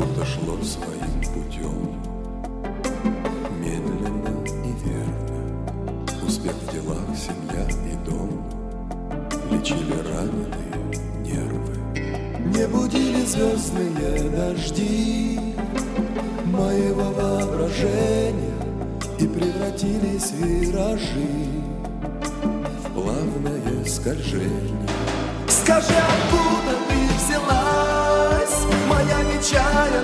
Что-то шло своим путем, медленно и верно. Успех в делах, семья и дом лечили раненые нервы. Не будили звездные дожди моего воображения и превратились в виражи, в плавное скольжение. Скажи, откуда ты взялась, моя нечаянная